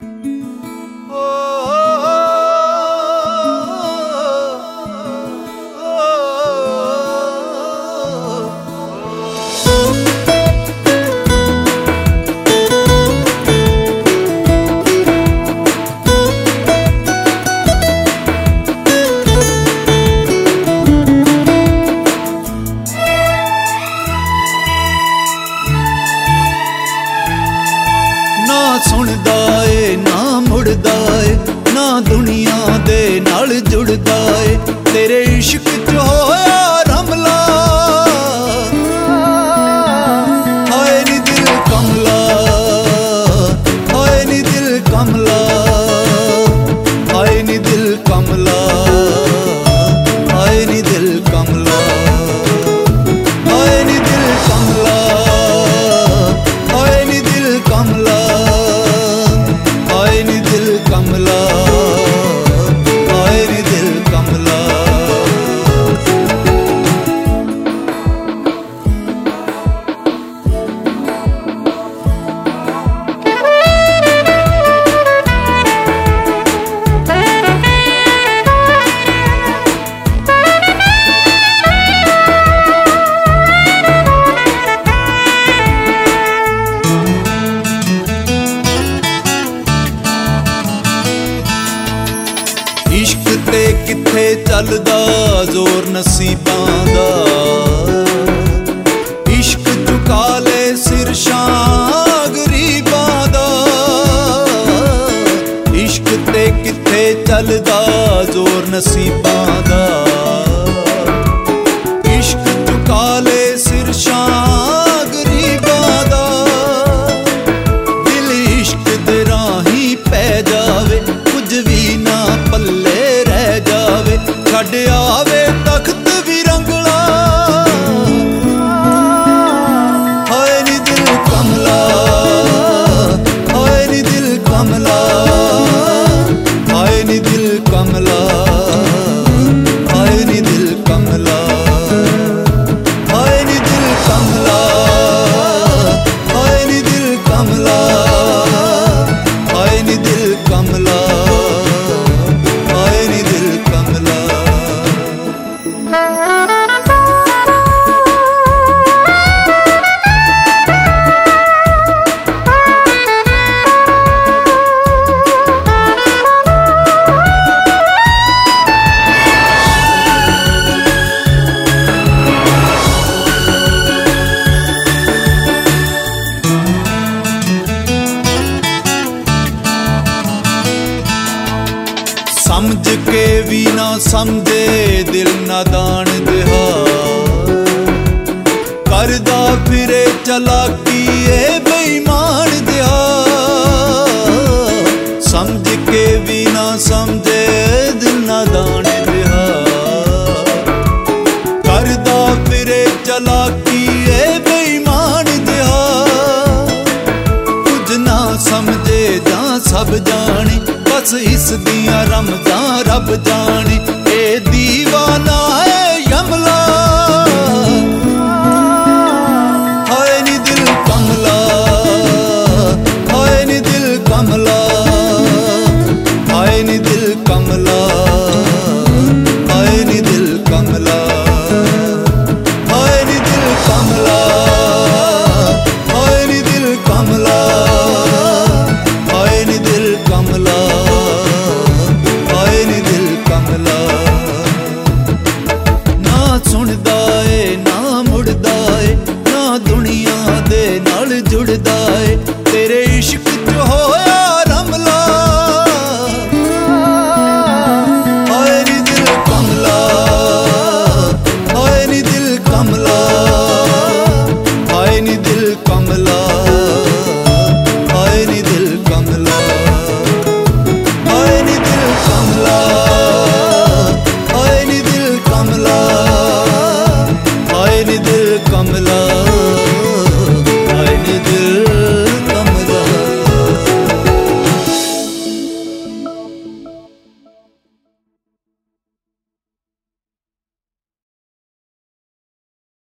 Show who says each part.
Speaker 1: सुनदा ए ना मुड़दा ए ना दुनिया दे नाल जुड़दा ए तेरे इश्क च होया रमला हाय नी दिल कमला हाय नी दिल कमला हाय नी दिल कमला हाय नी दिल कमला हाय नी दिल कमला हाय नी दिल कमला कमला आए नी दिल कमला इश्क ते किथे चलदा जोर नसीबां दा इश्क झुका ले सिर शां गरीबां दा इश्क ते किथे चलदा जोर नसीबां दा इश्क झुका ले सिर शां गरीबां दा दिल इश्क दे राही पै जावे कुछ भी ना पल्ले रह जावे छड़ आवे तख्त भी रंगला हाय नी दिल कमला हाय नी दिल कमला हाय नी दिल कमला हाय नी दिल कमला हाय नी दिल कमला हाय नी दिल कमला हाय नी दिल कमला हाय नी दिल कमला समझ के भी ना समझे दिल नादान दिहा करदा फिरे चलाकी ए बेईमान दिहा समझ के भी ना समझे दिल नादान दिहा करदा फिरे चलाकी ए बेईमान दिहा कुछ ना समझे जा सब जाने बस इस दिया रमजां रब जाने ए दीवाना है यमला हाय नी दिल कमला हाय नी दिल कमला हाय नी दिल कमला हाय नी दिल कमला हाय नी दिल कमला हाय नी दिल कमला हाय नी दिल कमला हाय नी दिल कमला ना सुनदा ए ना मुड़दा ए ना दुनिया दे नाल जुड़दा ए तेरे इश्क च होया रमला हाय नी दिल कमला हाय नी दिल कमला हाय नी दिल कमला